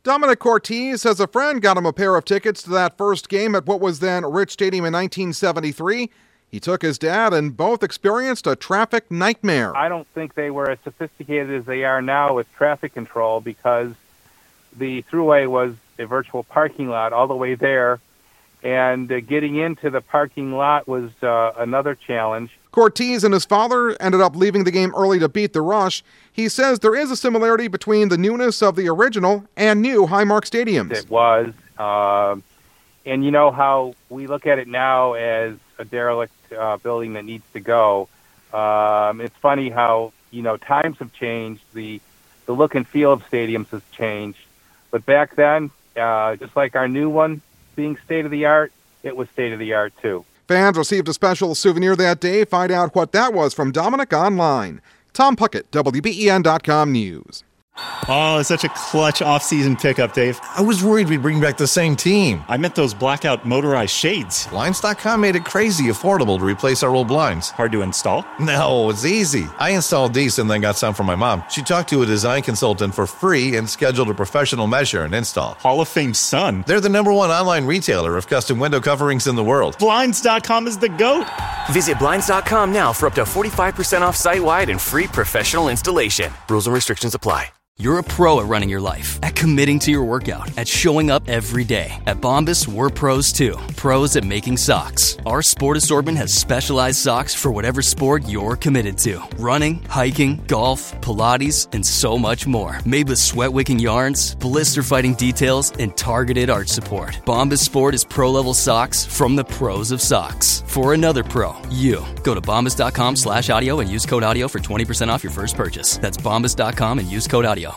Dominic Cortez says a friend got him a pair of tickets to that first game at what was then Rich Stadium in 1973. He took his dad and both experienced a traffic nightmare. I don't think they were as sophisticated as they are now with traffic control because the thruway was a virtual parking lot all the way there, and getting into the parking lot was another challenge. Cortez and his father ended up leaving the game early to beat the rush. He says there is a similarity between the newness of the original and new Highmark stadiums. It was. And you know how we look at it now as a derelict building that needs to go. It's funny how, times have changed. The look and feel of stadiums has changed. But back then, just like our new one being state-of-the-art, it was state-of-the-art too. Fans received a special souvenir that day. Find out what that was from Dominic online. Tom Puckett, WBEN.com News. Oh, it's such a clutch off-season pickup, Dave. I was worried we'd bring back the same team. I meant those blackout motorized shades. Blinds.com made it crazy affordable to replace our old blinds. Hard to install? No, it's easy. I installed these and then got some for my mom. She talked to a design consultant for free and scheduled a professional measure and install. Hall of Fame son. They're the #1 online retailer of custom window coverings in the world. Blinds.com is the GOAT. Visit Blinds.com now for up to 45% off site-wide and free professional installation. Rules and restrictions apply. You're a pro at running your life, at committing to your workout, at showing up every day. At Bombas, we're pros too. Pros at making socks. Our sport assortment has specialized socks for whatever sport you're committed to. Running, hiking, golf, Pilates, and so much more. Made with sweat-wicking yarns, blister-fighting details, and targeted arch support. Bombas Sport is pro-level socks from the pros of socks. For another pro, you. Go to bombas.com/audio and use code audio for 20% off your first purchase. That's bombas.com and use code audio.